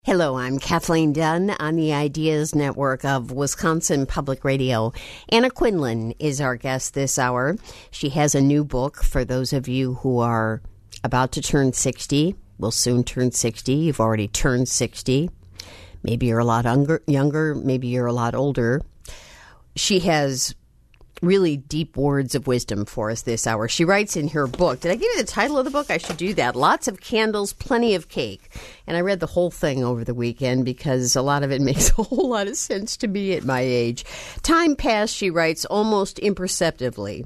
Hello, I'm Kathleen Dunn on the Ideas Network of Wisconsin Public Radio. Anna Quinlan is our guest this hour. She has a new book for those of you who are about to turn 60, will soon turn 60. You've already turned 60. Maybe you're a lot younger, maybe you're a lot older. She has really deep words of wisdom for us this hour. She writes in her book, did I give you the title of the book? I should do that. Lots of Candles, Plenty of Cake. And I read the whole thing over the weekend because a lot of it makes a whole lot of sense to me at my age. Time passed, she writes, almost imperceptibly.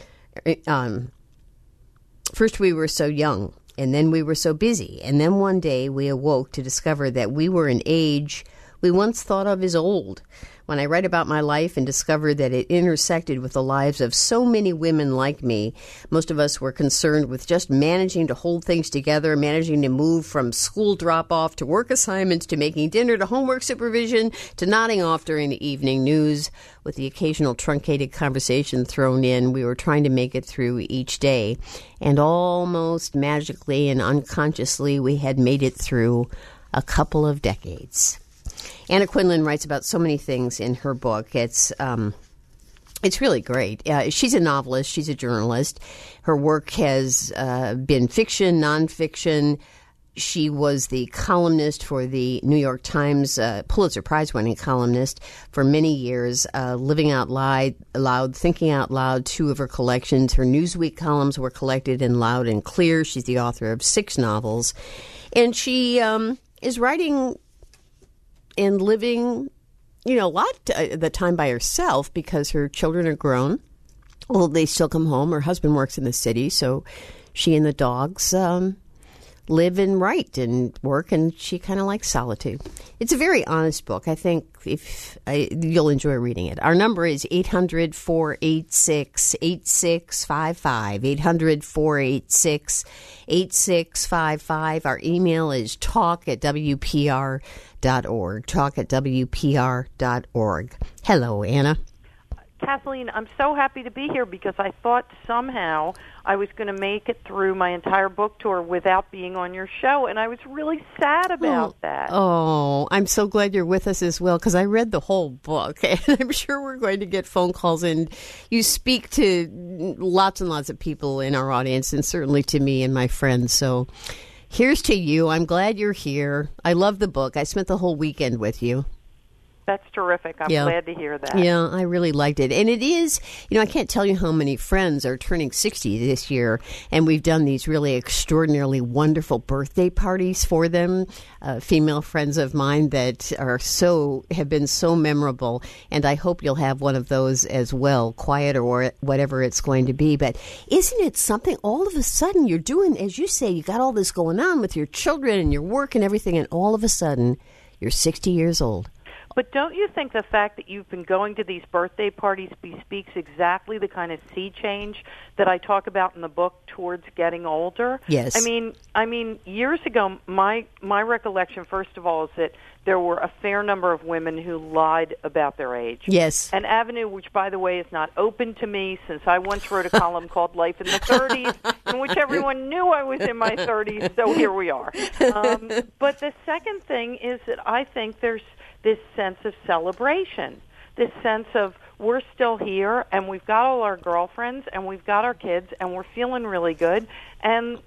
First we were so young, and then we were so busy, and then one day we awoke to discover that we were an age we once thought of as old. When I write about my life and discovered that it intersected with the lives of so many women like me, most of us were concerned with just managing to hold things together, managing to move from school drop-off to work assignments to making dinner to homework supervision to nodding off during the evening news. With the occasional truncated conversation thrown in, we were trying to make it through each day. And almost magically and unconsciously, we had made it through a couple of decades. Anna Quinlan writes about so many things in her book. It's really great. She's a novelist. She's a journalist. Her work has been fiction, nonfiction. She was the columnist for the New York Times, Pulitzer Prize-winning columnist for many years, Living Out Loud, Thinking Out Loud, two of her collections. Her Newsweek columns were collected in Loud and Clear. She's the author of 6 novels. And she is writing and living, a lot of the time by herself because her children are grown. Well, they still come home. Her husband works in the city, so she and the dogs live and write and work, and she kind of likes solitude. It's a very honest book. I think you'll enjoy reading it. Our number is 800-486-8655, 800-486-8655. Our email is talk@wpr.org, talk@wpr.org. Hello, Anna. Kathleen, I'm so happy to be here because I thought somehow I was going to make it through my entire book tour without being on your show, and I was really sad about that. Oh, I'm so glad you're with us as well because I read the whole book, and I'm sure we're going to get phone calls, and you speak to lots and lots of people in our audience, and certainly to me and my friends, so here's to you. I'm glad you're here. I love the book. I spent the whole weekend with you. That's terrific. I'm glad to hear that. Yeah, I really liked it. And it is, I can't tell you how many friends are turning 60 this year, and we've done these really extraordinarily wonderful birthday parties for them, female friends of mine that have been so memorable, and I hope you'll have one of those as well, quiet or whatever it's going to be. But isn't it something, all of a sudden you're doing, as you say, you got all this going on with your children and your work and everything, and all of a sudden you're 60 years old. But don't you think the fact that you've been going to these birthday parties bespeaks exactly the kind of sea change that I talk about in the book towards getting older? Yes. I mean, years ago, my recollection, first of all, is that there were a fair number of women who lied about their age. Yes. An avenue which, by the way, is not open to me since I once wrote a column called Life in the 30s, in which everyone knew I was in my 30s, so here we are. But the second thing is that I think there's this sense of celebration, this sense of we're still here and we've got all our girlfriends and we've got our kids and we're feeling really good and,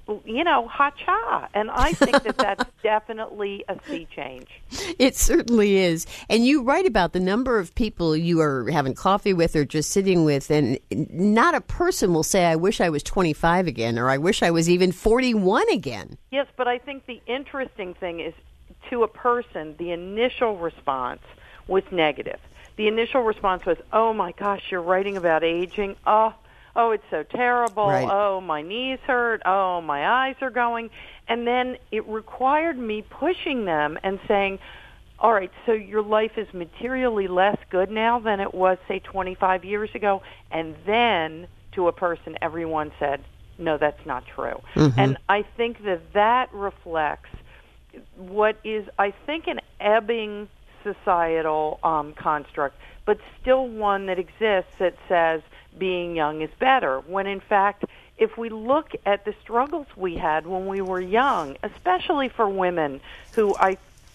ha-cha. And I think that that's definitely a sea change. It certainly is. And you write about the number of people you are having coffee with or just sitting with, and not a person will say, I wish I was 25 again, or I wish I was even 41 again. Yes, but I think the interesting thing is, to a person, the initial response was negative. The initial response was, oh, my gosh, you're writing about aging. Oh, it's so terrible. Right. Oh, my knees hurt. Oh, my eyes are going. And then it required me pushing them and saying, all right, so your life is materially less good now than it was, say, 25 years ago. And then to a person, everyone said, no, that's not true. Mm-hmm. And I think that reflects what is, I think, an ebbing societal construct, but still one that exists that says being young is better, when in fact, if we look at the struggles we had when we were young, especially for women who I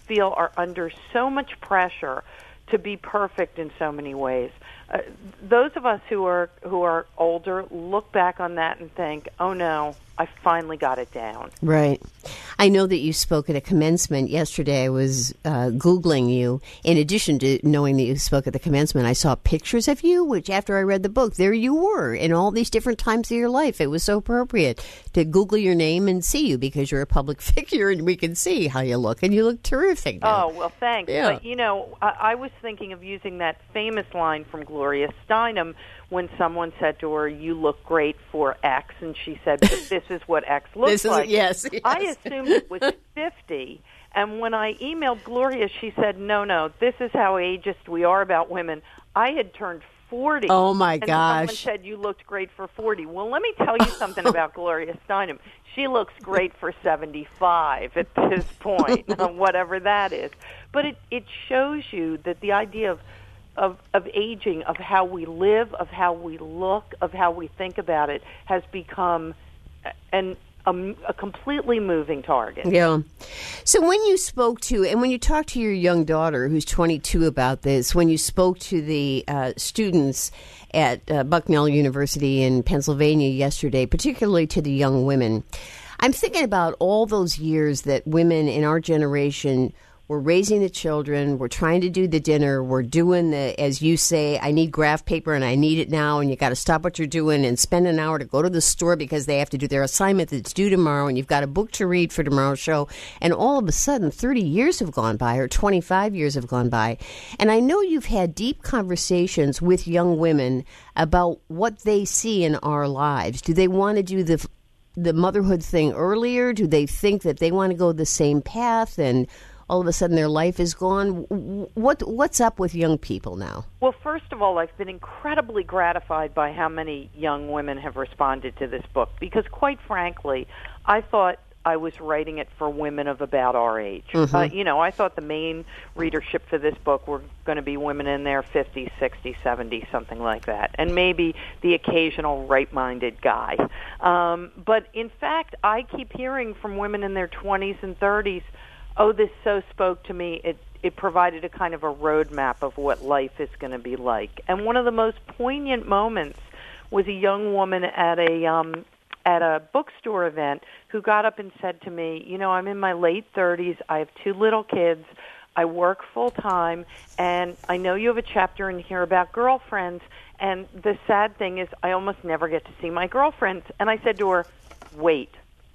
feel are under so much pressure to be perfect in so many ways. Those of us who are older look back on that and think, "Oh no, I finally got it down." Right. I know that you spoke at a commencement yesterday. I was Googling you. In addition to knowing that you spoke at the commencement, I saw pictures of you, which after I read the book, there you were in all these different times of your life. It was so appropriate to Google your name and see you because you're a public figure and we can see how you look. And you look terrific now. Oh, well, thanks. Yeah. But, I was thinking of using that famous line from Gloria Steinem when someone said to her, "You look great for X," and she said, "But this is what X looks like." Yes. I assumed it was 50, and when I emailed Gloria, she said, no, this is how ageist we are about women. I had turned 40. Oh, my and gosh. someone said, "You looked great for 40. Well, let me tell you something about Gloria Steinem. She looks great for 75 at this point, whatever that is. But it shows you that the idea of aging, of how we live, of how we look, of how we think about it, has become a completely moving target. Yeah. So when you spoke to, and when you talked to your young daughter, who's 22, about this, when you spoke to the students at Bucknell University in Pennsylvania yesterday, particularly to the young women, I'm thinking about all those years that women in our generation were raising the children, we're trying to do the dinner, we're doing the, as you say, I need graph paper and I need it now, and you got to stop what you're doing and spend an hour to go to the store because they have to do their assignment that's due tomorrow, and you've got a book to read for tomorrow's show. And all of a sudden, 30 years have gone by, or 25 years have gone by. And I know you've had deep conversations with young women about what they see in our lives. Do they want to do the motherhood thing earlier? Do they think that they want to go the same path and all of a sudden their life is gone? What's up with young people now? Well, first of all, I've been incredibly gratified by how many young women have responded to this book because, quite frankly, I thought I was writing it for women of about our age. Mm-hmm. I thought the main readership for this book were going to be women in their 50s, 60s, 70s, something like that, and maybe the occasional right-minded guy. But, in fact, I keep hearing from women in their 20s and 30s, "Oh, this so spoke to me. It provided a kind of a roadmap of what life is going to be like." And one of the most poignant moments was a young woman at a bookstore event who got up and said to me, "I'm in my late 30s. I have 2 little kids. I work full time, and I know you have a chapter in here about girlfriends. And the sad thing is, I almost never get to see my girlfriends." And I said to her, "Wait."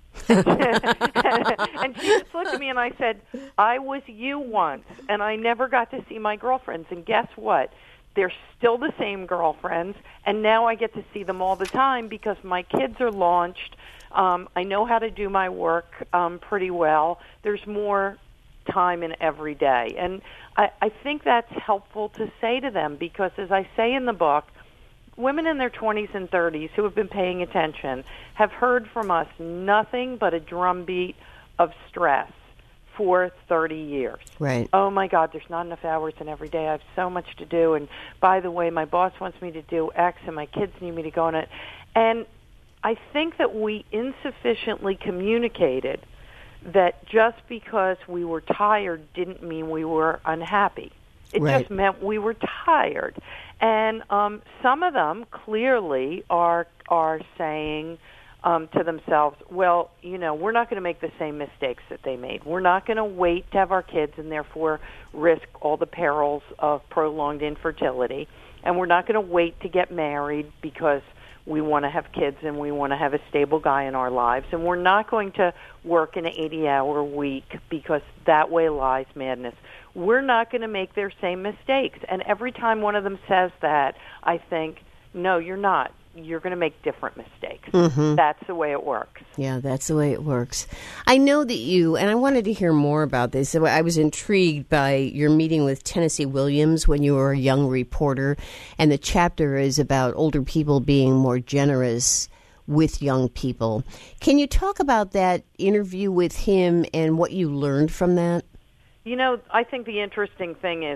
And she just looked at me and I said, "I was you once, and I never got to see my girlfriends. And guess what? They're still the same girlfriends, and now I get to see them all the time because my kids are launched. I know how to do my work pretty well. There's more time in every day." And I think that's helpful to say to them because, as I say in the book, women in their 20s and 30s who have been paying attention have heard from us nothing but a drumbeat of stress for 30 years. Right. "Oh, my God, there's not enough hours in every day. I have so much to do. And by the way, my boss wants me to do X, and my kids need me to go on it." And I think that we insufficiently communicated that just because we were tired didn't mean we were unhappy. It Right. just meant we were tired. And some of them clearly are saying to themselves, "Well, we're not going to make the same mistakes that they made. We're not going to wait to have our kids and therefore risk all the perils of prolonged infertility. And we're not going to wait to get married because we want to have kids and we want to have a stable guy in our lives. And we're not going to work an 80-hour week because that way lies madness. We're not going to make their same mistakes." And every time one of them says that, I think, "No, you're not. You're going to make different mistakes." Mm-hmm. That's the way it works. Yeah, that's the way it works. I know that you, and I wanted to hear more about this. So I was intrigued by your meeting with Tennessee Williams when you were a young reporter, and the chapter is about older people being more generous with young people. Can you talk about that interview with him and what you learned from that? I think the interesting thing is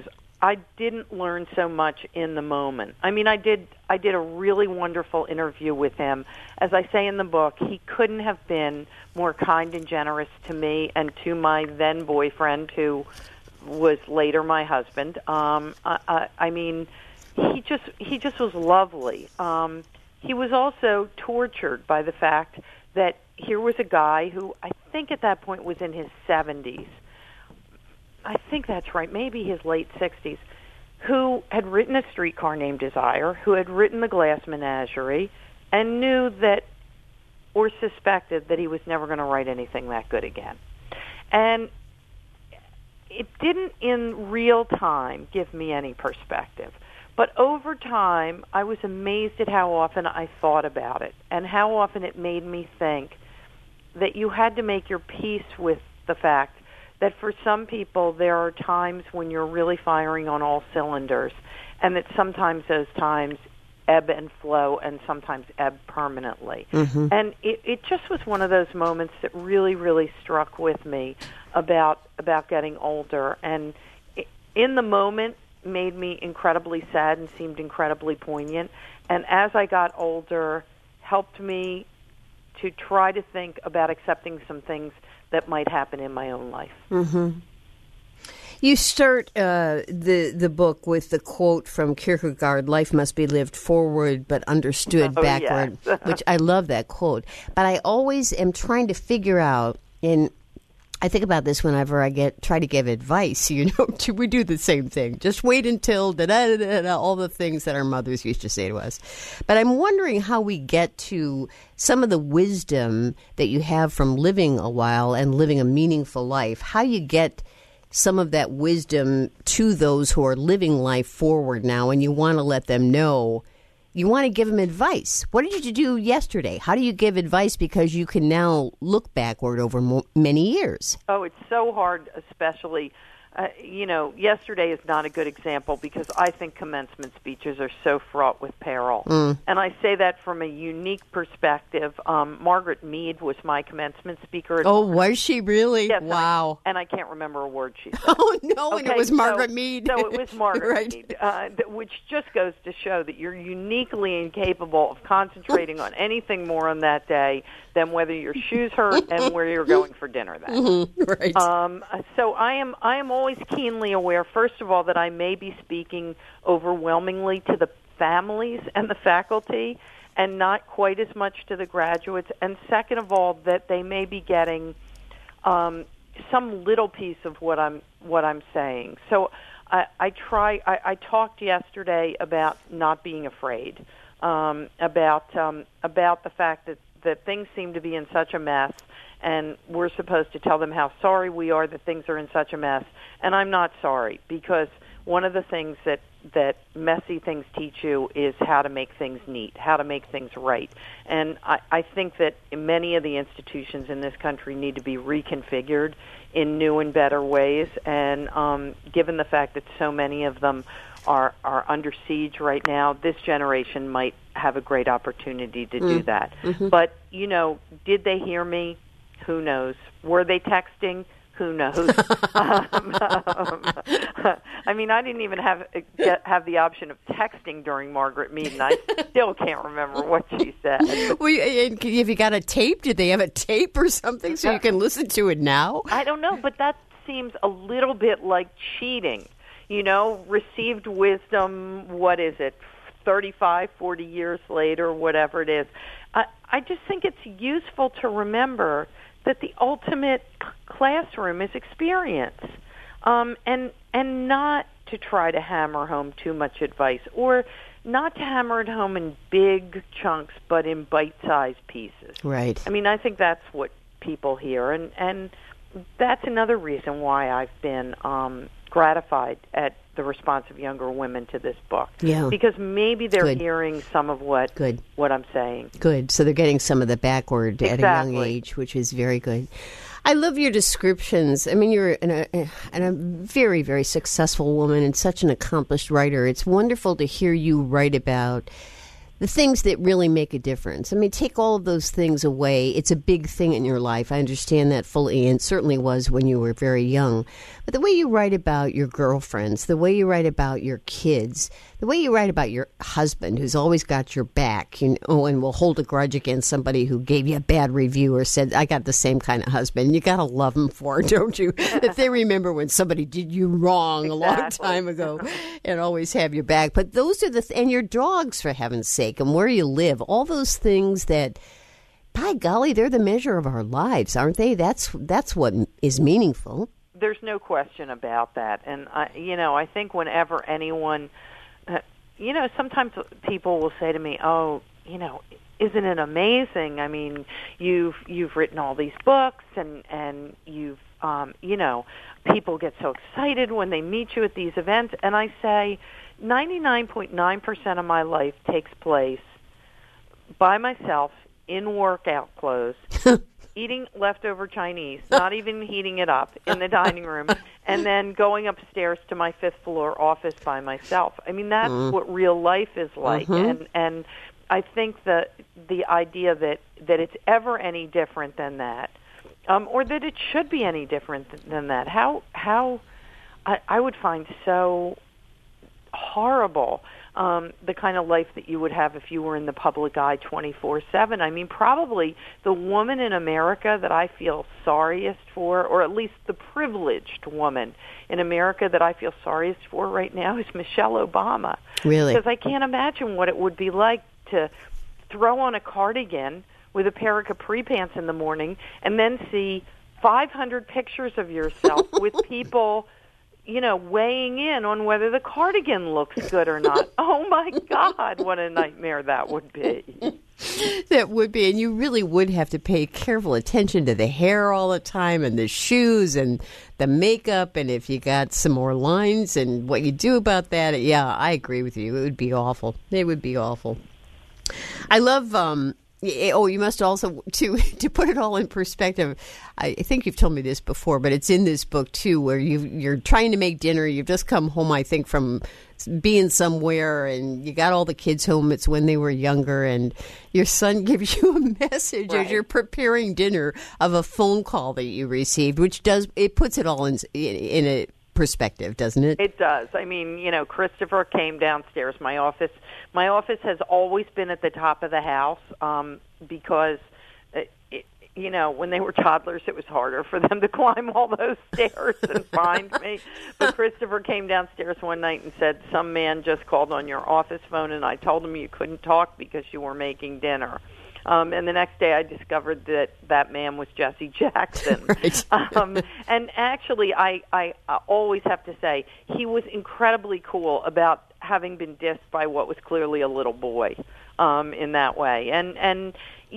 I didn't learn so much in the moment. I mean, I did a really wonderful interview with him. As I say in the book, he couldn't have been more kind and generous to me and to my then boyfriend, who was later my husband. I mean, he just was lovely. He was also tortured by the fact that here was a guy who I think at that point was in his 70s. I think that's right, maybe his late 60s, who had written A Streetcar Named Desire, who had written The Glass Menagerie, and knew that, or suspected that he was never going to write anything that good again. And it didn't in real time give me any perspective. But over time, I was amazed at how often I thought about it and how often it made me think that you had to make your peace with the fact that for some people there are times when you're really firing on all cylinders, and that sometimes those times ebb and flow and sometimes ebb permanently. Mm-hmm. And it just was one of those moments that really, really struck with me about getting older. And in the moment made me incredibly sad and seemed incredibly poignant. And as I got older, helped me to try to think about accepting some things that might happen in my own life. Mm-hmm. You start the book with the quote from Kierkegaard, "Life must be lived forward but understood backward," yes. Which I love that quote. But I always am trying to figure out, and I think about this whenever I try to give advice, we do the same thing. Just wait until da-da-da-da-da, all the things that our mothers used to say to us. But I'm wondering how we get to some of the wisdom that you have from living a while and living a meaningful life, how you get some of that wisdom to those who are living life forward now, and you want to let them know. You want to give them advice. What did you do yesterday? How do you give advice? Because you can now look backward over many years. Oh, it's so hard, especially, yesterday is not a good example because I think commencement speeches are so fraught with peril. And I say that from a unique perspective. Margaret Mead was my commencement speaker. Oh, was she really? Yes. Wow. And I can't remember a word she said. Oh, no, and it was Margaret Mead. So it was Margaret right. Mead, which just goes to show that you're uniquely incapable of concentrating on anything more on that day than whether your shoes hurt and where you're going for dinner that mm-hmm. Right. So I am always keenly aware, first of all, that I may be speaking overwhelmingly to the families and the faculty and not quite as much to the graduates, and second of all, that they may be getting some little piece of what I'm saying. So I talked yesterday about not being afraid, about the fact that things seem to be in such a mess, and we're supposed to tell them how sorry we are that things are in such a mess. And I'm not sorry, because one of the things that messy things teach you is how to make things neat, how to make things right. And I think that many of the institutions in this country need to be reconfigured in new and better ways. And given the fact that so many of them are under siege right now, this generation might have a great opportunity to do that. Mm-hmm. But, did they hear me? Who knows? Were they texting? Who knows? I mean, I didn't even have the option of texting during Margaret Mead, and I still can't remember what she said. Well, have you got a tape? Did they have a tape or something so you can listen to it now? I don't know, but that seems a little bit like cheating. Received wisdom, what is it, 35, 40 years later, whatever it is. I just think it's useful to remember that the ultimate classroom is experience, and not to try to hammer home too much advice, or not to hammer it home in big chunks, but in bite-sized pieces. Right. I mean, I think that's what people hear, and that's another reason why I've been gratified at the response of younger women to this book. Yeah. Because maybe they're Good. hearing some of what I'm saying. Good. So they're getting some of the backward Exactly. at a young age, which is very good. I love your descriptions. I mean, you're a very, very successful woman and such an accomplished writer. It's wonderful to hear you write about the things that really make a difference. I mean, take all of those things away. It's a big thing in your life. I understand that fully, and it certainly was when you were very young. But the way you write about your girlfriends, the way you write about your kids, the way you write about your husband who's always got your back, and will hold a grudge against somebody who gave you a bad review or said, I got the same kind of husband. You got to love them for it, don't you? If they remember when somebody did you wrong a long time ago, and always have your back. But those are and your dogs, for heaven's sake, and where you live, all those things that, by golly, they're the measure of our lives, aren't they? That's what is meaningful. There's no question about that. And, I think whenever anyone, sometimes people will say to me, oh, isn't it amazing? I mean, you've written all these books and you've, people get so excited when they meet you at these events. And I say 99.9% of my life takes place by myself in workout clothes, eating leftover Chinese, not even heating it up in the dining room, and then going upstairs to my fifth floor office by myself. I mean, that's what real life is like. And I think that the idea that it's ever any different than that, or that it should be any different than that, how I would find so horrible the kind of life that you would have if you were in the public eye 24/7. I mean, probably the woman in America that I feel sorriest for, or at least the privileged woman in America that I feel sorriest for right now, is Michelle Obama. Really? Because I can't imagine what it would be like to throw on a cardigan with a pair of capri pants in the morning and then see 500 pictures of yourself with people weighing in on whether the cardigan looks good or not. Oh, my God, what a nightmare that would be. That would be, and you really would have to pay careful attention to the hair all the time and the shoes and the makeup, and if you got some more lines and what you do about that. Yeah, I agree with you. It would be awful. It would be awful. I love... you must also, to put it all in perspective, I think you've told me this before, but it's in this book, too, where you're trying to make dinner. You've just come home, I think, from being somewhere, and you got all the kids home. It's when they were younger, and your son gives you a message as you're preparing dinner of a phone call that you received, which puts it all in a perspective, doesn't it? It does. I mean, Christopher came downstairs. My office has always been at the top of the house because, when they were toddlers, it was harder for them to climb all those stairs and find me. But Christopher came downstairs one night and said, some man just called on your office phone, and I told him you couldn't talk because you were making dinner. And the next day I discovered that man was Jesse Jackson. Right. And actually, I always have to say, he was incredibly cool about having been dissed by what was clearly a little boy in that way. And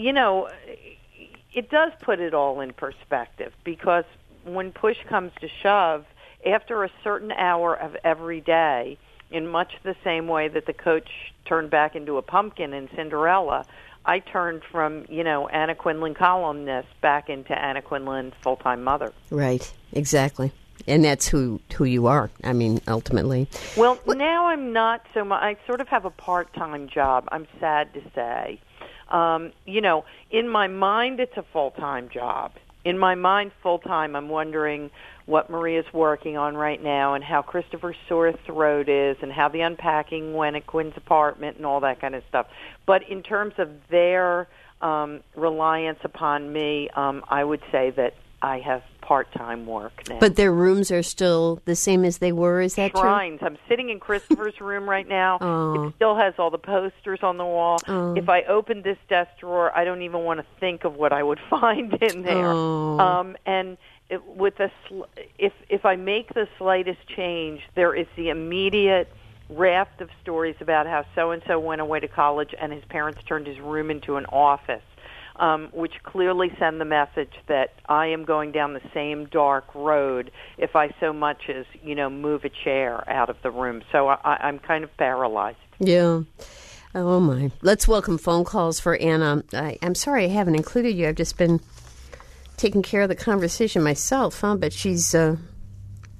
it does put it all in perspective, because when push comes to shove, after a certain hour of every day, in much the same way that the coach turned back into a pumpkin in Cinderella, I turned from, Anna Quindlen columnist back into Anna Quindlen full-time mother. Right, exactly. And that's who you are, I mean, ultimately. Well, now I'm not so much. I sort of have a part-time job, I'm sad to say. In my mind, it's a full-time job. In my mind, full-time, I'm wondering what Maria's working on right now and how Christopher's sore throat is and how the unpacking went at Quinn's apartment and all that kind of stuff. But in terms of their reliance upon me, I would say that I have part-time work now. But their rooms are still the same as they were, is that Shrines. True? I'm sitting in Christopher's room right now. Oh. It still has all the posters on the wall. Oh. If I opened this desk drawer, I don't even want to think of what I would find in there. Oh. And if I make the slightest change, there is the immediate raft of stories about how so-and-so went away to college and his parents turned his room into an office, which clearly send the message that I am going down the same dark road if I so much as, move a chair out of the room. So I'm kind of paralyzed. Yeah. Oh, my. Let's welcome phone calls for Anna. I'm sorry I haven't included you. I've just been taking care of the conversation myself, but she's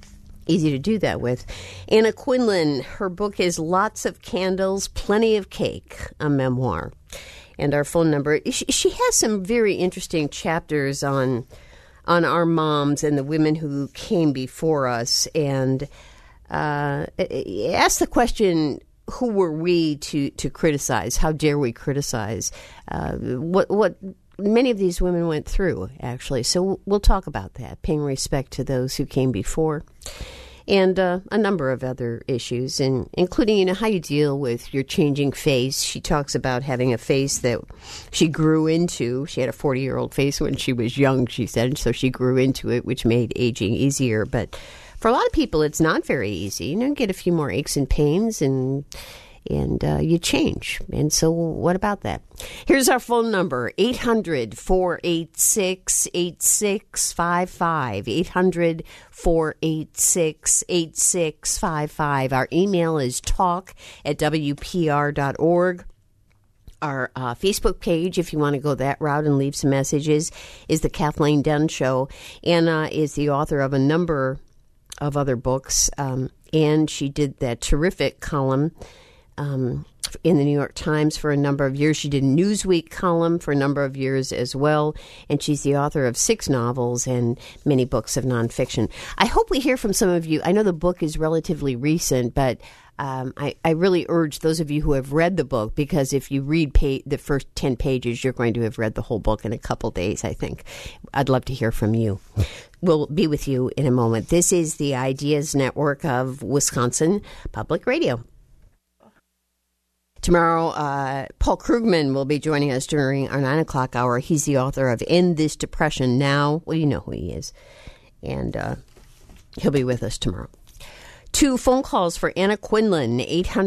easy to do that with. Anna Quindlen, her book is Lots of Candles, Plenty of Cake, a memoir. And our phone number, she has some very interesting chapters on our moms and the women who came before us, and ask the question, who were we to criticize? How dare we criticize? What many of these women went through, actually. So we'll talk about that, paying respect to those who came before. And a number of other issues, including, how you deal with your changing face. She talks about having a face that she grew into. She had a 40-year-old face when she was young, she said, so she grew into it, which made aging easier. But for a lot of people, it's not very easy. You get a few more aches and pains, and you change. And so what about that? Here's our phone number, 800-486-8655, 800-486-8655. Our email is talk@wpr.org. Our Facebook page, if you want to go that route and leave some messages, is The Kathleen Dunn Show. Anna is the author of a number of other books, and she did that terrific column in the New York Times for a number of years. She did a Newsweek column for a number of years as well, and she's the author of 6 novels and many books of nonfiction. I hope we hear from some of you. I know the book is relatively recent, but I really urge those of you who have read the book, because if you read the first 10 pages, you're going to have read the whole book in a couple days, I think. I'd love to hear from you. We'll be with you in a moment. This is the Ideas Network of Wisconsin Public Radio. Tomorrow, Paul Krugman will be joining us during our 9 o'clock hour. He's the author of End This Depression Now. Well, you know who he is. And he'll be with us tomorrow. 2 phone calls for Anna Quindlen,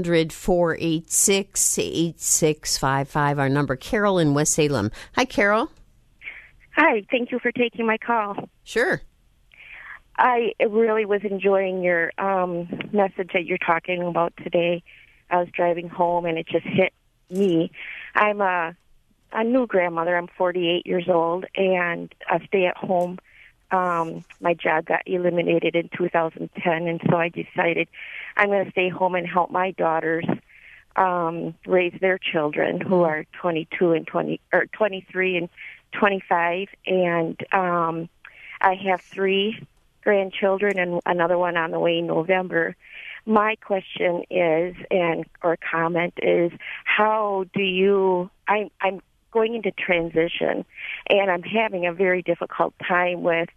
800-486-8655. Our number, Carol in West Salem. Hi, Carol. Hi, thank you for taking my call. Sure. I really was enjoying your message that you're talking about today. I was driving home, and it just hit me. I'm a new grandmother. I'm 48 years old, and I stay at home. My job got eliminated in 2010, and so I decided I'm going to stay home and help my daughters raise their children, who are 23 and 25. And I have 3 grandchildren and another one on the way in November. My question is, or comment is, how do you? I'm going into transition, and I'm having a very difficult time with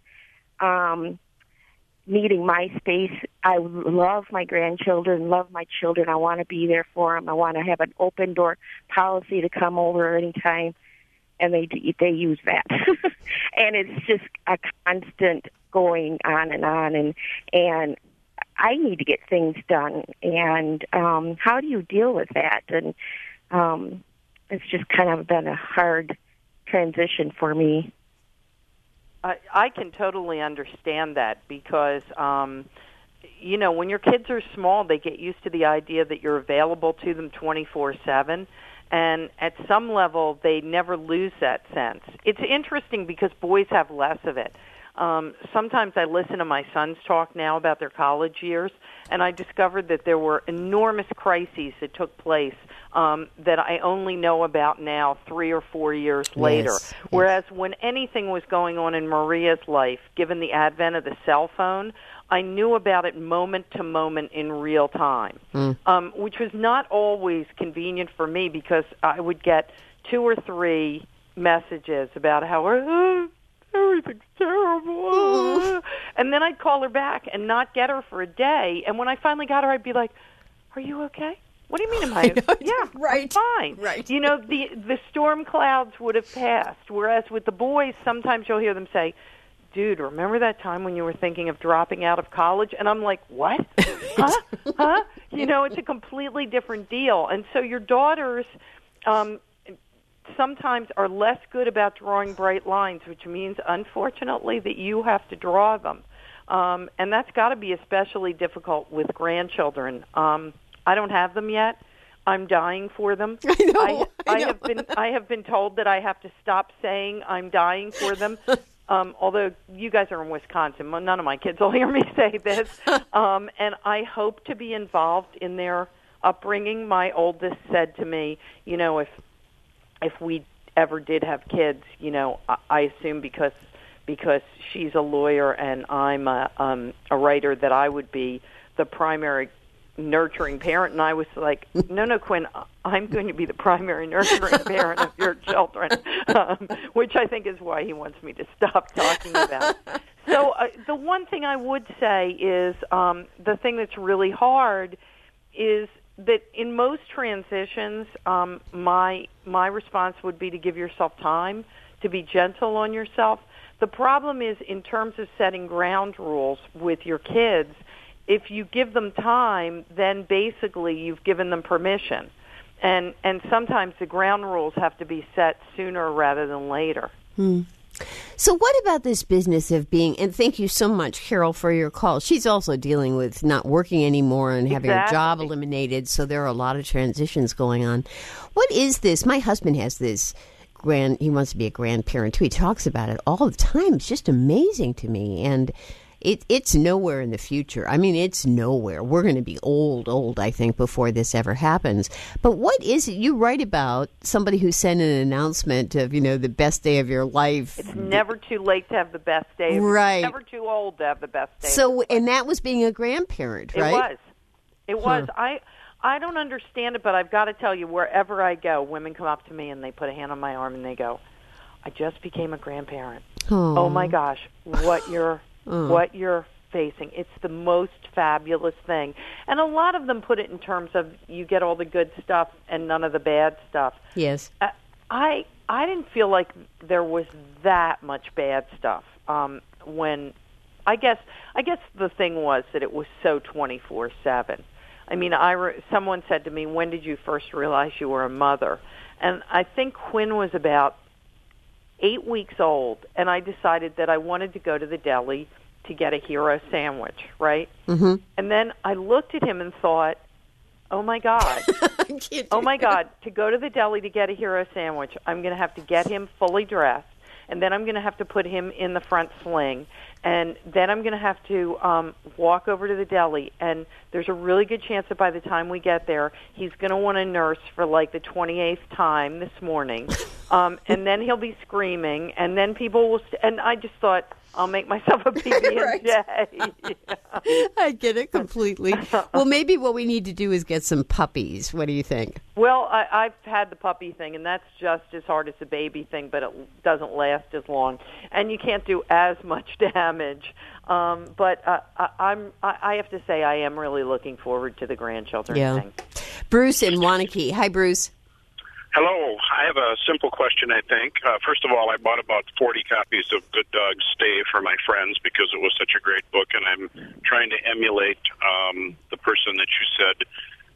needing my space. I love my grandchildren, love my children. I want to be there for them. I want to have an open door policy to come over anytime, and they use that. And it's just a constant going on, and I need to get things done. And how do you deal with that? And it's just kind of been a hard transition for me. I can totally understand that, because, when your kids are small, they get used to the idea that you're available to them 24/7. And at some level, they never lose that sense. It's interesting because boys have less of it. Sometimes I listen to my sons talk now about their college years, and I discovered that there were enormous crises that took place that I only know about now 3 or 4 years later. Yes. Whereas when anything was going on in Maria's life, given the advent of the cell phone, I knew about it moment to moment in real time, which was not always convenient for me, because I would get 2 or 3 messages about how everything's terrible. And then I'd call her back and not get her for a day. And when I finally got her, I'd be like, "Are you okay? What do you mean, am I? Yeah, right. I'm fine." Right. The storm clouds would have passed. Whereas with the boys, sometimes you'll hear them say, "Dude, remember that time when you were thinking of dropping out of college?" And I'm like, "What? Huh? It's a completely different deal." And so your daughters sometimes are less good about drawing bright lines, which means, unfortunately, that you have to draw them. And that's got to be especially difficult with grandchildren. I don't have them yet. I'm dying for them. I know. I have been told that I have to stop saying I'm dying for them, although you guys are in Wisconsin, none of my kids will hear me say this, and I hope to be involved in their upbringing. My oldest said to me, if we ever did have kids, I assume because she's a lawyer and I'm a writer, that I would be the primary nurturing parent. And I was like, no, Quinn, I'm going to be the primary nurturing parent of your children, which I think is why he wants me to stop talking about it. So the one thing I would say is the thing that's really hard is that in most transitions, my response would be to give yourself time, to be gentle on yourself. The problem is, in terms of setting ground rules with your kids, if you give them time, then basically you've given them permission. And sometimes the ground rules have to be set sooner rather than later. So what about this business of being, and thank you so much, Carol, for your call. She's also dealing with not working anymore and having her job eliminated, so there are a lot of transitions going on. What is this? My husband has this he wants to be a grandparent too. He talks about it all the time. It's just amazing to me. And it's nowhere in the future. I mean, it's nowhere. We're going to be old, I think, before this ever happens. But what is it? You write about somebody who sent an announcement of, the best day of your life. It's never too late to have the best day. Right. It's never too old to have the best day. So, and that was being a grandparent, right? It was. I don't understand it, but I've got to tell you, wherever I go, women come up to me and they put a hand on my arm and they go, I just became a grandparent. Oh my gosh, what you're facing. It's the most fabulous thing. And a lot of them put it in terms of you get all the good stuff and none of the bad stuff. Yes. I didn't feel like there was that much bad stuff when I guess the thing was that it was so 24/7. I mean, someone said to me, when did you first realize you were a mother? And I think Quinn was about 8 weeks old, and I decided that I wanted to go to the deli to get a hero sandwich, right? Mm-hmm. And then I looked at him and thought, oh, my God. Oh, my God, to go to the deli to get a hero sandwich, I'm going to have to get him fully dressed, and then I'm going to have to put him in the front sling, and then I'm going to have to walk over to the deli, and there's a really good chance that by the time we get there, he's going to want to nurse for like the 28th time this morning, and then he'll be screaming, and then people will, and I just thought, I'll make myself a PB&J. Yeah. I get it completely. Well, maybe what we need to do is get some puppies. What do you think? Well, I've had the puppy thing, and that's just as hard as the baby thing, but it doesn't last as long, and you can't do as much damage. But I have to say I am really looking forward to the grandchildren thing. Bruce in Wanakee. Hi, Bruce. Hello. I have a simple question, I think. First of all, I bought about 40 copies of Good Dogs Stay for my friends because it was such a great book, and I'm trying to emulate the person that you said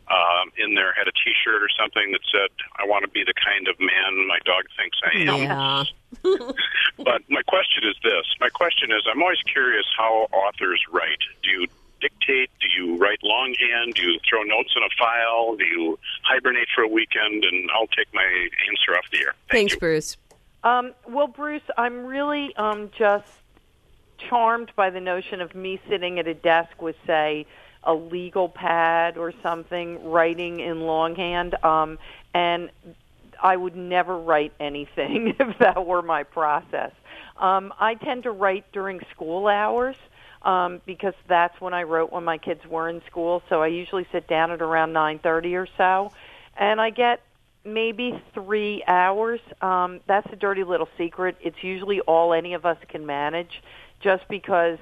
in there had a T-shirt or something that said, I want to be the kind of man my dog thinks I am. Yeah. But my question is this. My question is, I'm always curious how authors write. Do you dictate? Do you write longhand? Do you throw notes in a file? Do you hibernate for a weekend? And I'll take my answer off the air. Thanks, Bruce. Well, Bruce, I'm really just charmed by the notion of me sitting at a desk with, say, a legal pad or something, writing in longhand, and I would never write anything if that were my process. I tend to write during school hours. Because that's when I wrote when my kids were in school. So I usually sit down at around 9:30 or so, and I get maybe 3 hours. That's a dirty little secret. It's usually all any of us can manage, just because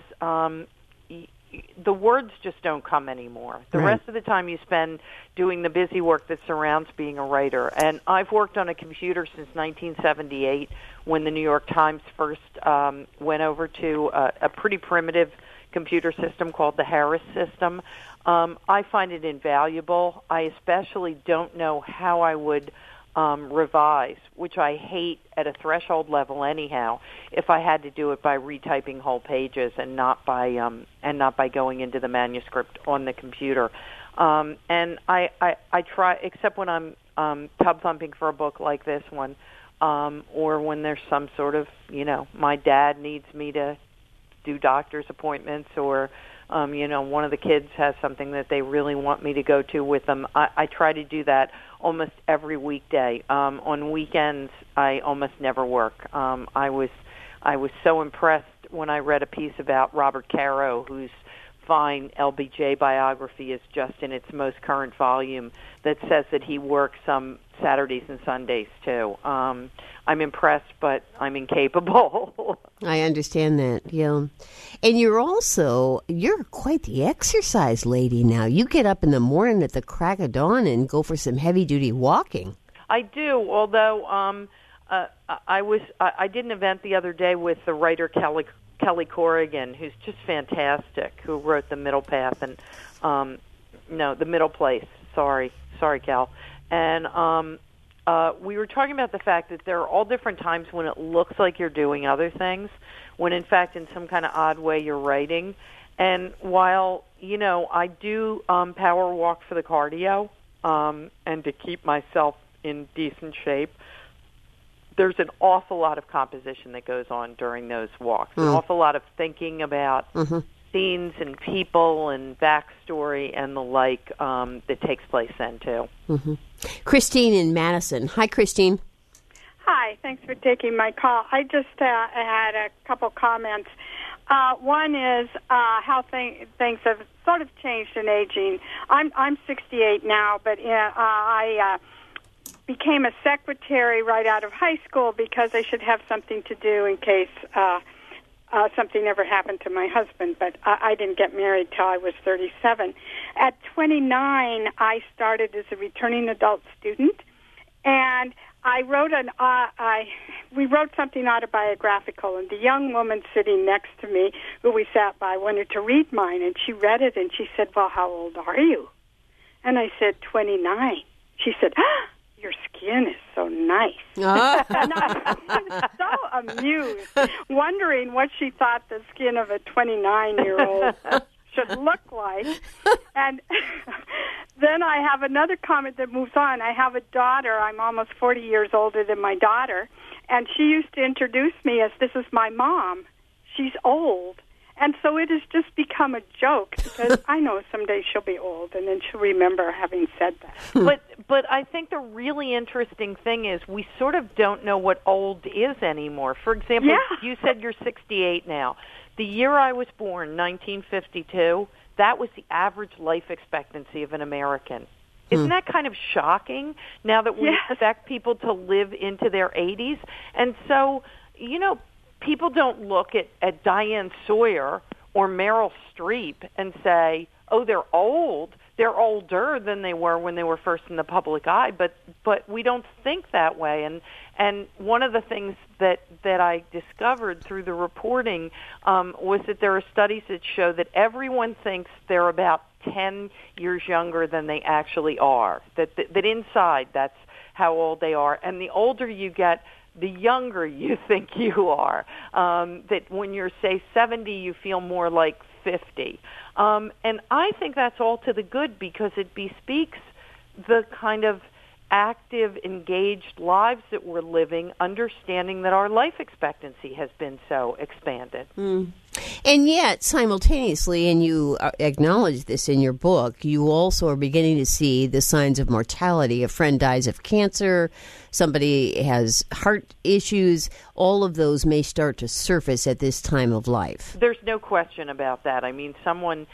the words just don't come anymore. The rest of the time you spend doing the busy work that surrounds being a writer. And I've worked on a computer since 1978 when the New York Times first went over to a pretty primitive computer system called the Harris system. I find it invaluable. I especially don't know how I would revise, which I hate at a threshold level anyhow, if I had to do it by retyping whole pages and not by going into the manuscript on the computer. And I try, except when I'm tub thumping for a book like this one, or when there's some sort of, my dad needs me to do doctor's appointments, or one of the kids has something that they really want me to go to with them. I try to do that almost every weekday. On weekends, I almost never work. I was so impressed when I read a piece about Robert Caro, whose fine LBJ biography is just in its most current volume, that says that he works some Saturdays and Sundays too. I'm impressed, but I'm incapable. I understand that, yeah. And you're quite the exercise lady now. You get up in the morning at the crack of dawn and go for some heavy-duty walking. I do, although I did an event the other day with the writer Kelly Corrigan, who's just fantastic, who wrote The Middle Path and The Middle Place. Sorry, Cal. And we were talking about the fact that there are all different times when it looks like you're doing other things, when in fact in some kind of odd way you're writing. And while, I do power walk for the cardio and to keep myself in decent shape, there's an awful lot of composition that goes on during those walks, an awful lot of thinking about scenes and people and backstory and the like that takes place then, too. Christine in Madison. Hi, Christine. Hi. Thanks for taking my call. I just had a couple comments. One is how things have sort of changed in aging. I'm 68 now, but I became a secretary right out of high school because I should have something to do in case something ever happened to my husband. But I didn't get married till I was 37. At 29, I started as a returning adult student, and I wrote we wrote something autobiographical, and the young woman sitting next to me, who we sat by, wanted to read mine, and she read it, and she said, "Well, how old are you?" And I said, 29. She said, "Your skin is so nice." And I was so amused, wondering what she thought the skin of a 29-year-old should look like. And then I have another comment that moves on. I have a daughter. I'm almost 40 years older than my daughter, and she used to introduce me as, "This is my mom. She's old." And so it has just become a joke because I know someday she'll be old and then she'll remember having said that. But I think the really interesting thing is we sort of don't know what old is anymore. For example, You said you're 68 now. The year I was born, 1952, that was the average life expectancy of an American. Isn't that kind of shocking now that we expect people to live into their 80s? And so, people don't look at Diane Sawyer or Meryl Streep and say, "Oh, they're old. They're older than they were when they were first in the public eye." But we don't think that way. And one of the things that I discovered through the reporting was that there are studies that show that everyone thinks they're about 10 years younger than they actually are. That inside, that's how old they are. And the older you get, the younger you think you are. That when you're, say, 70, you feel more like 50. And I think that's all to the good because it bespeaks the kind of active, engaged lives that we're living, understanding that our life expectancy has been so expanded. And yet, simultaneously, and you acknowledge this in your book, you also are beginning to see the signs of mortality. A friend dies of cancer, somebody has heart issues. All of those may start to surface at this time of life. There's no question about that. I mean, someone,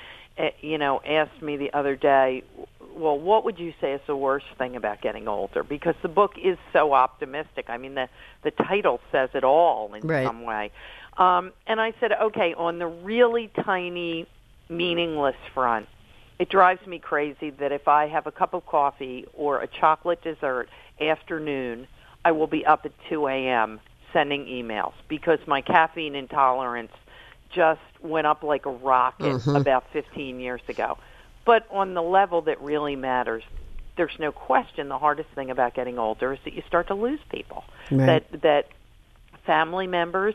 asked me the other day, well, what would you say is the worst thing about getting older? Because the book is so optimistic. I mean, the title says it all in some way. And I said, okay, on the really tiny, meaningless front, it drives me crazy that if I have a cup of coffee or a chocolate dessert afternoon, I will be up at 2 a.m. sending emails because my caffeine intolerance just went up like a rocket about 15 years ago. But on the level that really matters, there's no question the hardest thing about getting older is that you start to lose people. Right. That family members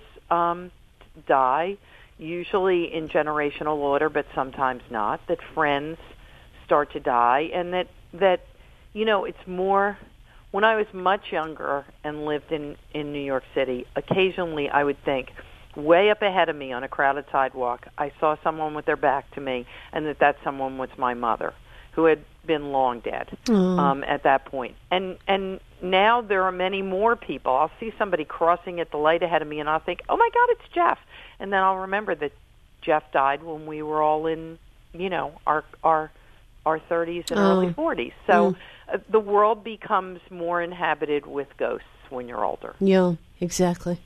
die, usually in generational order, but sometimes not. That friends start to die, and that it's more when I was much younger and lived in New York City, occasionally I would think, way up ahead of me on a crowded sidewalk, I saw someone with their back to me, and that someone was my mother, who had been long dead at that point. And now there are many more people. I'll see somebody crossing at the light ahead of me, and I'll think, oh, my God, it's Jeff. And then I'll remember that Jeff died when we were all in, our 30s and early 40s. So the world becomes more inhabited with ghosts when you're older. Yeah, exactly.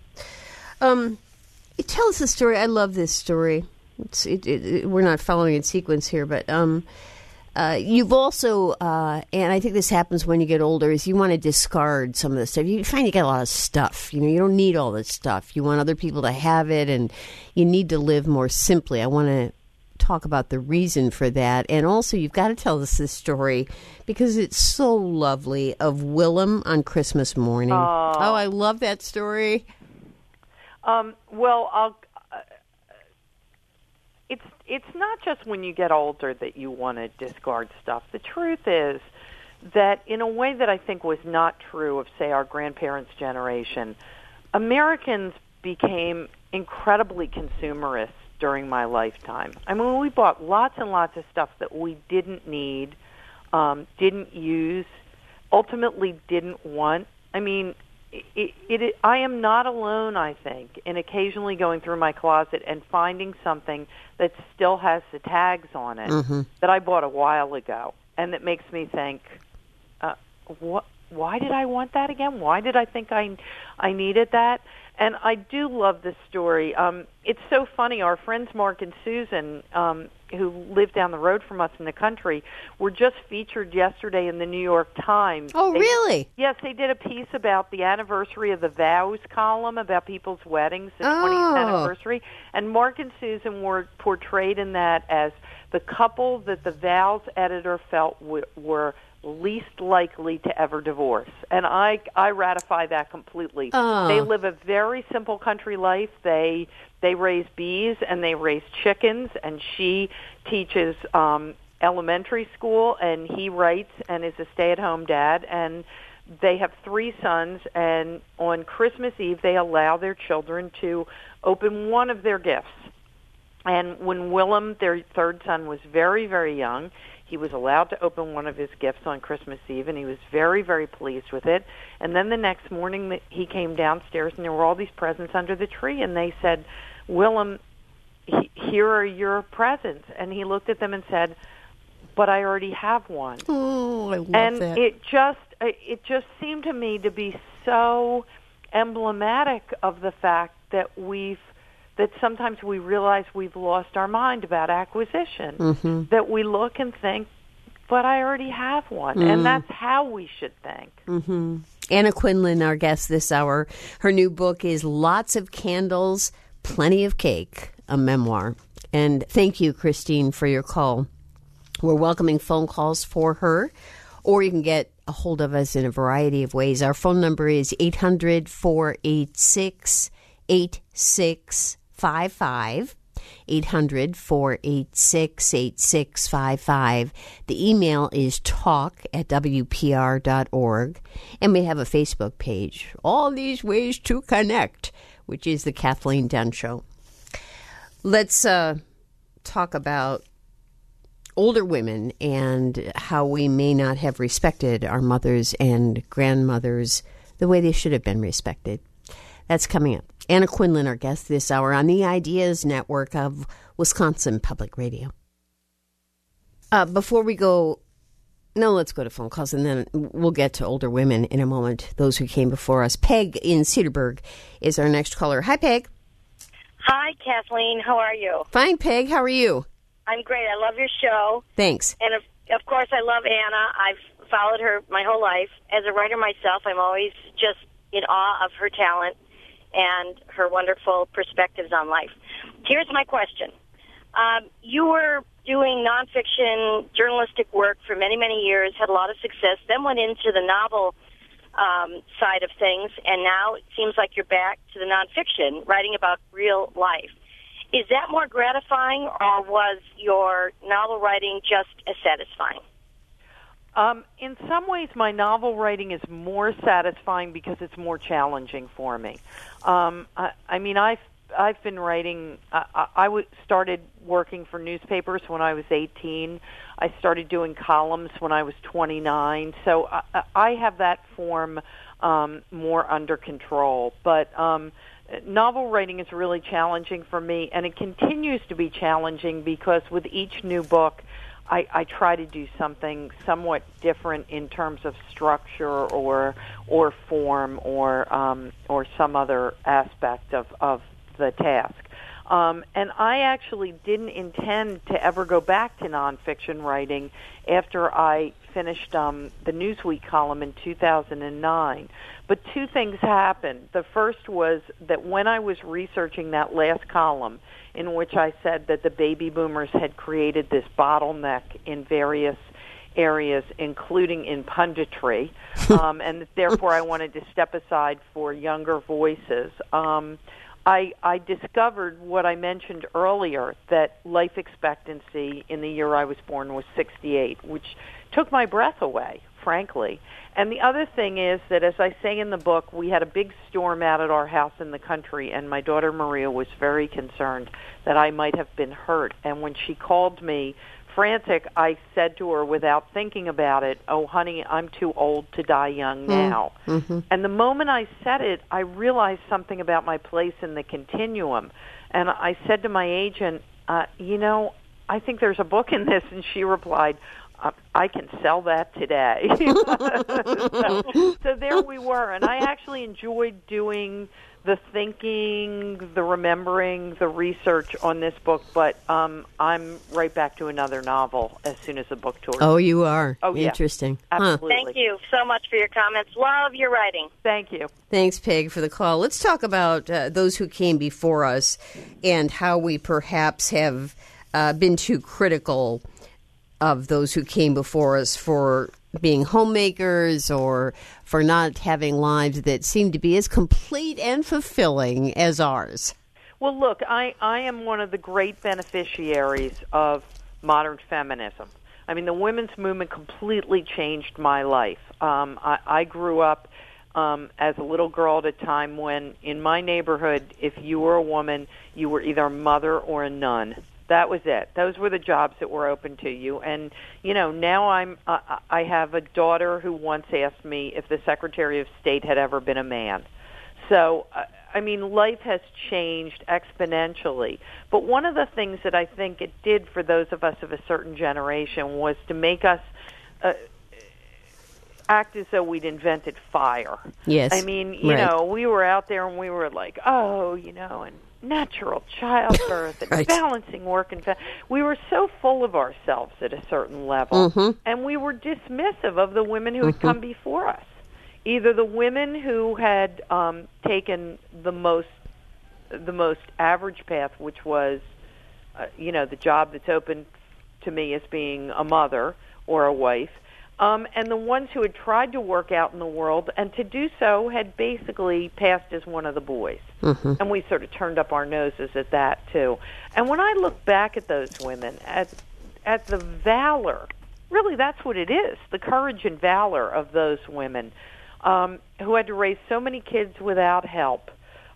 Tell us a story. I love this story. We're not following in sequence here, but you've also, and I think this happens when you get older, is you want to discard some of the stuff. You find you get a lot of stuff. You don't need all this stuff. You want other people to have it, and you need to live more simply. I want to talk about the reason for that. And also, you've got to tell us this story because it's so lovely, of Willem on Christmas morning. Oh, I love that story. It's not just when you get older that you want to discard stuff. The truth is that in a way that I think was not true of, say, our grandparents' generation, Americans became incredibly consumerist during my lifetime. I mean, we bought lots and lots of stuff that we didn't need, didn't use, ultimately didn't want. I mean, I am not alone, I think, in occasionally going through my closet and finding something that still has the tags on it that I bought a while ago, and that makes me think, why did I want that again? Why did I think I needed that? And I do love this story. It's so funny. Our friends Mark and Susan, who live down the road from us in the country, were just featured yesterday in the New York Times. Oh, really? Yes, they did a piece about the anniversary of the Vows column, about people's weddings, the 20th anniversary. And Mark and Susan were portrayed in that as the couple that the Vows editor felt were least likely to ever divorce. And I ratify that completely. They live a very simple country life. They raise bees and they raise chickens, and she teaches elementary school, and he writes and is a stay-at-home dad, and they have 3 sons, and on Christmas Eve they allow their children to open one of their gifts. And when Willem, their 3rd son, was very, very young, he was allowed to open one of his gifts on Christmas Eve, and he was very, very pleased with it. And then the next morning he came downstairs, and there were all these presents under the tree, and they said, Willem, here are your presents. And he looked at them and said, but I already have one. Oh, I love and that. It just seemed to me to be so emblematic of the fact that that sometimes we realize we've lost our mind about acquisition, that we look and think, but I already have one, and that's how we should think. Anna Quindlen, our guest this hour, her new book is Lots of Candles, Plenty of Cake, a memoir. And thank you, Christine, for your call. We're welcoming phone calls for her, or you can get a hold of us in a variety of ways. Our phone number is 800-486-8655. 800-486-8655. The email is talk@wpr.org. And we have a Facebook page. All these ways to connect, which is the Kathleen Dunn Show. Let's talk about older women and how we may not have respected our mothers and grandmothers the way they should have been respected. That's coming up. Anna Quindlen, our guest this hour on the Ideas Network of Wisconsin Public Radio. Before we go, let's go to phone calls, and then we'll get to older women in a moment, those who came before us. Peg in Cedarburg is our next caller. Hi, Peg. Hi, Kathleen. How are you? Fine, Peg. How are you? I'm great. I love your show. Thanks. And, of course, I love Anna. I've followed her my whole life. As a writer myself, I'm always just in awe of her talent and her wonderful perspectives on life. Here's my question. You were doing nonfiction journalistic work for many, many years, had a lot of success, then went into the novel side of things, and now it seems like you're back to the nonfiction, writing about real life. Is that more gratifying, or was your novel writing just as satisfying? In some ways, my novel writing is more satisfying because it's more challenging for me. I've been writing. Started working for newspapers when I was 18. I started doing columns when I was 29. So I have that form more under control. But novel writing is really challenging for me, and it continues to be challenging because with each new book, I try to do something somewhat different in terms of structure or form or some other aspect of the task. And I actually didn't intend to ever go back to nonfiction writing after I finished the Newsweek column in 2009. But two things happened. The first was that when I was researching that last column, in which I said that the baby boomers had created this bottleneck in various areas, including in punditry, and therefore I wanted to step aside for younger voices, I discovered what I mentioned earlier, that life expectancy in the year I was born was 68, which took my breath away, frankly. And the other thing is that, as I say in the book, we had a big storm out at our house in the country, and my daughter Maria was very concerned that I might have been hurt. And when she called me frantic, I said to her without thinking about it, "Oh, honey, I'm too old to die young now." Mm-hmm. And the moment I said it, I realized something about my place in the continuum. And I said to my agent, I think there's a book in this. And she replied, I can sell that today. So there we were. And I actually enjoyed doing the thinking, the remembering, the research on this book, but I'm right back to another novel as soon as the book tour. Oh, you are? Oh, yeah. Interesting. Absolutely. Thank you so much for your comments. Love your writing. Thank you. Thanks, Peg, for the call. Let's talk about those who came before us and how we perhaps have been too critical of those who came before us for being homemakers or for not having lives that seem to be as complete and fulfilling as ours. Well, look, I am one of the great beneficiaries of modern feminism. I mean, the women's movement completely changed my life. I grew up as a little girl at a time when, in my neighborhood, if you were a woman, you were either a mother or a nun. That was it. Those were the jobs that were open to you. And, now I have a daughter who once asked me if the Secretary of State had ever been a man. So, life has changed exponentially. But one of the things that I think it did for those of us of a certain generation was to make us act as though we'd invented fire. Yes. We were out there and we were like, and natural childbirth and right. balancing work and we were so full of ourselves at a certain level, mm-hmm. and we were dismissive of the women who had mm-hmm. come before us. Either the women who had taken the most average path, which was, the job that's open to me as being a mother or a wife, and the ones who had tried to work out in the world and to do so had basically passed as one of the boys. Mm-hmm. And we sort of turned up our noses at that, too. And when I look back at those women, at the valor, really that's what it is, the courage and valor of those women who had to raise so many kids without help,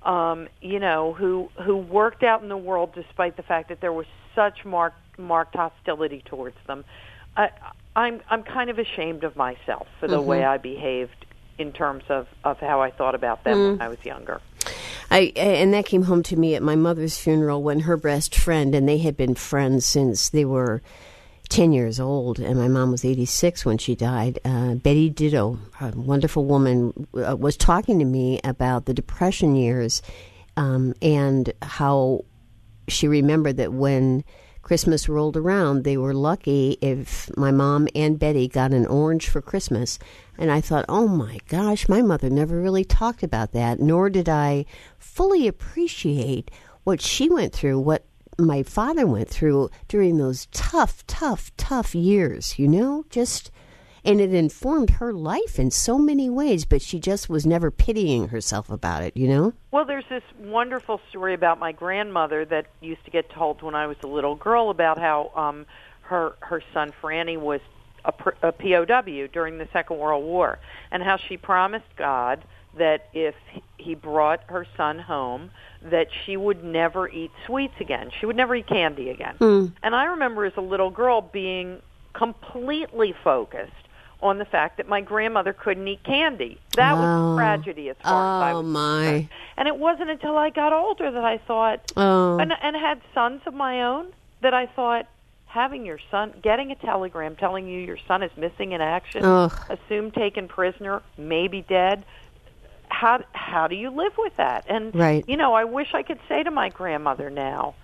who worked out in the world despite the fact that there was such marked hostility towards them. I'm kind of ashamed of myself for the mm-hmm. way I behaved in terms of how I thought about them when I was younger. And that came home to me at my mother's funeral when her best friend, and they had been friends since they were 10 years old, and my mom was 86 when she died. Betty Ditto, a wonderful woman, was talking to me about the Depression years and how she remembered that when Christmas rolled around, they were lucky if my mom and Betty got an orange for Christmas. And I thought, oh my gosh, my mother never really talked about that, nor did I fully appreciate what she went through, what my father went through during those tough years, and it informed her life in so many ways, but she just was never pitying herself about it, Well, there's this wonderful story about my grandmother that used to get told when I was a little girl about how her son Franny was a POW during the Second World War, and how she promised God that if he brought her son home, that she would never eat sweets again. She would never eat candy again. And I remember as a little girl being completely focused on the fact that my grandmother couldn't eat candy. That was a tragedy as far as I was concerned. And it wasn't until I got older that I thought, and had sons of my own, that I thought, having your son, getting a telegram telling you your son is missing in action, assumed taken prisoner, maybe dead, how do you live with that? And, I wish I could say to my grandmother now,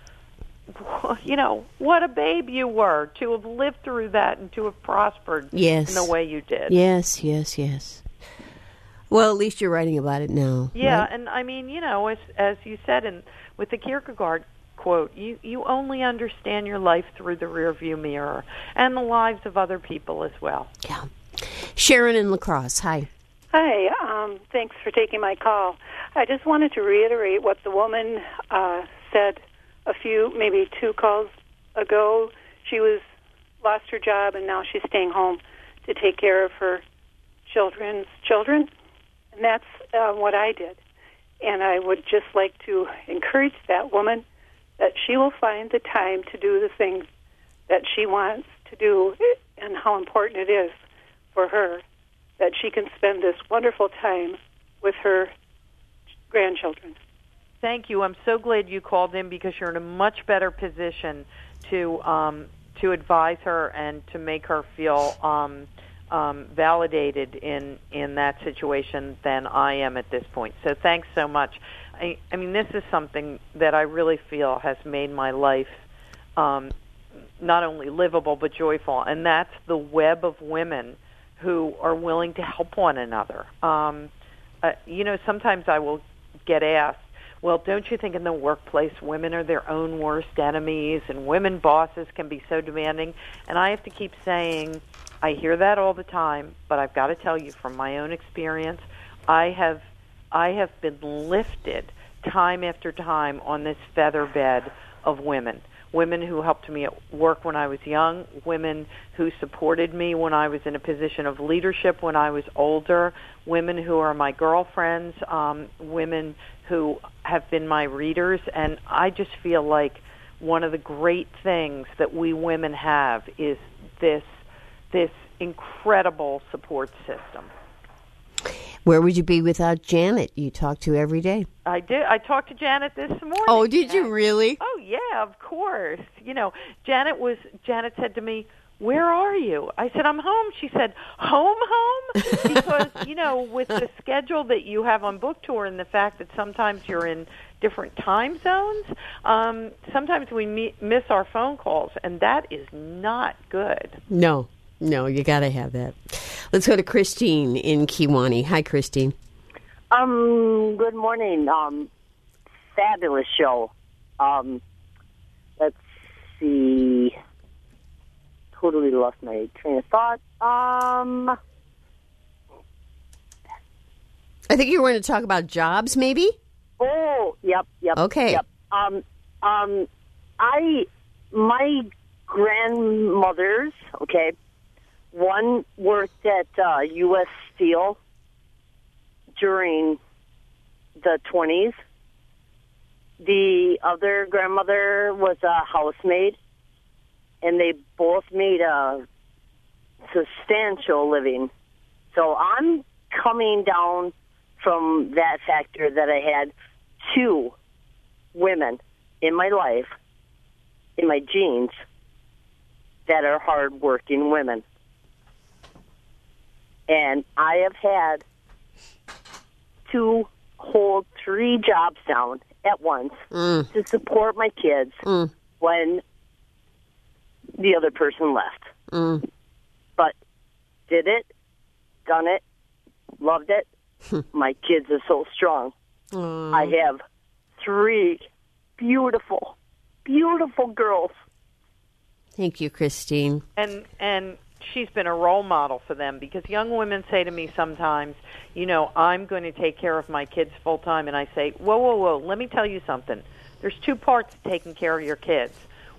what a babe you were to have lived through that and to have prospered in the way you did. Yes, yes, yes. Well, at least you're writing about it now. Yeah, right? and I mean, as you said with the Kierkegaard quote, you only understand your life through the rearview mirror and the lives of other people as well. Yeah. Sharon in La Crosse, hi. Hi, thanks for taking my call. I just wanted to reiterate what the woman said maybe 2 calls ago. She lost her job, and now she's staying home to take care of her children's children, and that's what I did. And I would just like to encourage that woman that she will find the time to do the things that she wants to do, and how important it is for her that she can spend this wonderful time with her grandchildren. Thank you. I'm so glad you called in, because you're in a much better position to advise her and to make her feel validated in that situation than I am at this point. So thanks so much. I mean, this is something that I really feel has made my life not only livable but joyful, and that's the web of women who are willing to help one another. Sometimes I will get asked, well, don't you think in the workplace women are their own worst enemies and women bosses can be so demanding? And I have to keep saying, I hear that all the time, but I've got to tell you from my own experience, I have been lifted time after time on this feather bed of women. Women who helped me at work when I was young, women who supported me when I was in a position of leadership when I was older, women who are my girlfriends, women who have been my readers, and I just feel like one of the great things that we women have is this incredible support system. Where would you be without Janet, you talk to every day? I did. I talked to Janet this morning. Oh, did you really? Oh, yeah, of course. Janet said to me, where are you? I said, I'm home. She said, home? Because, with the schedule that you have on book tour and the fact that sometimes you're in different time zones, sometimes we miss our phone calls, and that is not good. No, you got to have that. Let's go to Christine in Kewanee. Hi, Christine. Good morning. Fabulous show. Let's see. Totally lost my train of thought. I think you were going to talk about jobs, maybe? Oh, yep. Okay. Yep. My grandmothers, okay, one worked at U.S. Steel during the 20s. The other grandmother was a housemaid, and they both made a substantial living. So I'm coming down from that factor that I had 2 women in my life, in my genes, that are hard-working women. And I have had to hold 3 jobs down at once to support my kids when the other person left. But did it, done it, loved it. My kids are so strong. I have 3 beautiful, beautiful girls. Thank you, Christine. And she's been a role model for them, because young women say to me sometimes, I'm going to take care of my kids full time, and I say, whoa, let me tell you something. There's 2 parts to taking care of your kids.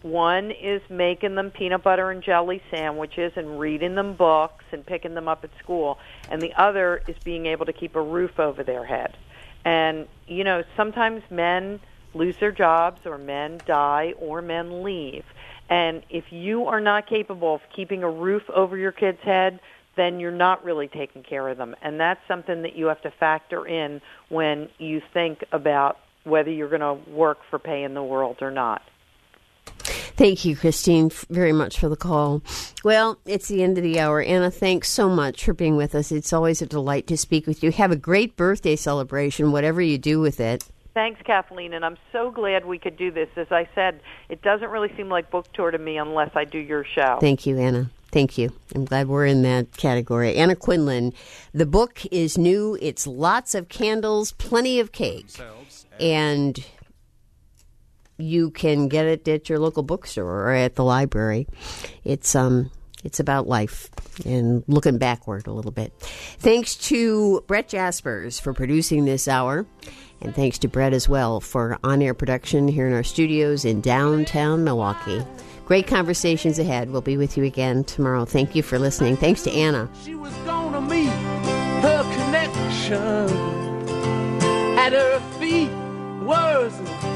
One is making them peanut butter and jelly sandwiches and reading them books and picking them up at school. And the other is being able to keep a roof over their head. And, you know, sometimes men lose their jobs or men die or men leave. And if you are not capable of keeping a roof over your kid's head, then you're not really taking care of them. And that's something that you have to factor in when you think about whether you're going to work for pay in the world or not. Thank you, Christine, very much for the call. Well, it's the end of the hour. Anna, thanks so much for being with us. It's always a delight to speak with you. Have a great birthday celebration, whatever you do with it. Thanks, Kathleen, and I'm so glad we could do this. As I said, it doesn't really seem like book tour to me unless I do your show. Thank you, Anna. Thank you. I'm glad we're in that category. Anna Quindlen, the book is new. It's lots of candles, plenty of cake, and you can get it at your local bookstore or at the library. It's about life and looking backward a little bit. Thanks to Brett Jaspers for producing this hour, and thanks to Brett as well for on-air production here in our studios in downtown Milwaukee. Great conversations ahead. We'll be with you again tomorrow. Thank you for listening. Thanks to Anna. She was gonna meet her connection. At her feet was